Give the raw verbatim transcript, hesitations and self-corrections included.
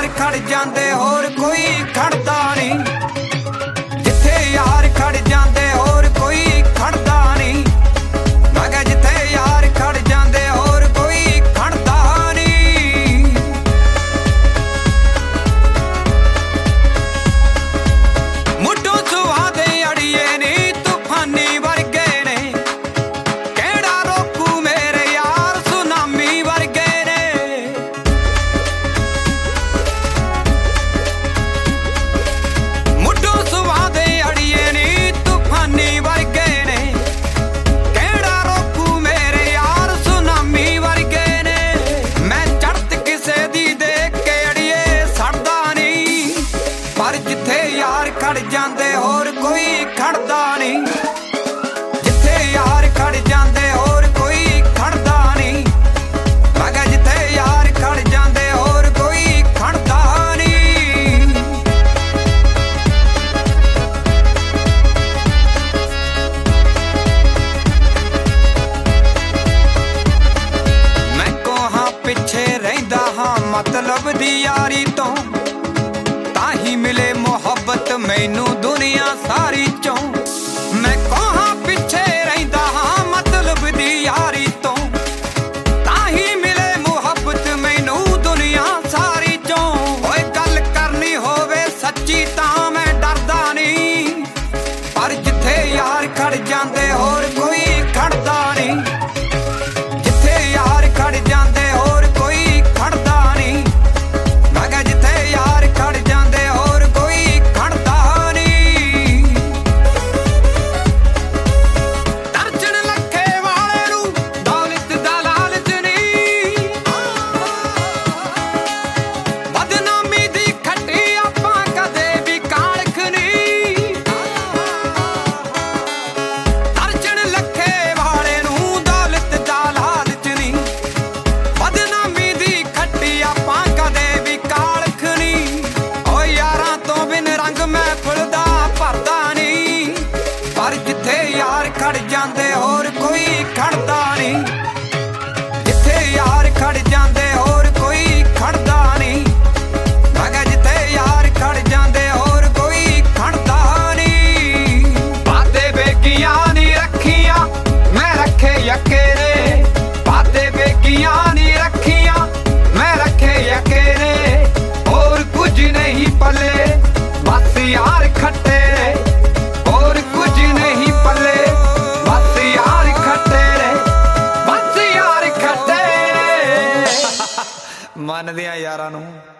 खड़ जांदे होर कोई खड़दा नहीं, जिथे यार खड़ जांदे होर कोई खड़दा नहीं। मैं कहा जिथे यार खड़ जांदे होर कोई खड़दा नहीं। मुड्डों सुहा दे अड़िए नी तूफानी वर्गे ने, केड़ा रोकू मेरे यार सुनामी वर्गे ने। मुड्डों सुहा दे अड़िए नी तूफानी वर्गे ने, केड़ा रोकू मेरे यार सुनामी वर्गे ने। मैं चढ़त किसे दी देख के अड़िए सड़दा नहीं, पर जिथे यार खड़ जांदे होर कोई खड़दा नहीं, जिथे यार खड़ जांदे होर कोई खड़दा नहीं। मैं कहा जिथे यार खड़ जांदे होर कोई खड़दा नहीं। मैं कोहां पिछे रहिंदा हां मतलब दी यारी तो, ताही मिले मुहब्बत मैनू दुनिया सारी चों। मैं कोहां पिछे रहिंदा हां मतलब दी यारी तो, ताही मिले मुहब्बत मैनू दुनिया सारी चों। ओए गल करनी होवे सच्ची तां मैं डरदा नहीं, पर जिथे यार खड़ जांदे होर कोई खड़दा नहीं, जिथे यार खड़ जांदे होर कोई खड़दा नहीं। मैं कहा जिथे यार खड़ जांदे होर कोई खड़दा नहीं। दर्जन लखे वाले नू दौलत दा लालच नहीं, बदनामी दी खट्टी आपां कदे भी कालख नहीं। दर्जन लखे वाले नू दौलत दा लालच नहीं, बदनामी दी खट्टी आपां कदे भी कालख नहीं। ओ यारां तो बिन रंग महफिल दा भरदा नहीं, पर जिथे यार खड़ जांदे होर कोई खड़दा नहीं, जिथे यार खड़ जांदे होर कोई खड़दा नहीं। मैं कहा जिथे यार खड़ जांदे होर कोई खड़दा नहीं। वादे बेगियां नी रखियां मैं रखे यकेरे, वादे बेगियां नी रखियां मैं रखे यकेरे। और कुछ नहीं पले बस यार खट्टे रे, और कुछ नहीं पले बस यार खट्टे रे, बस यार खट्टे रे। मन दियां यारां नूं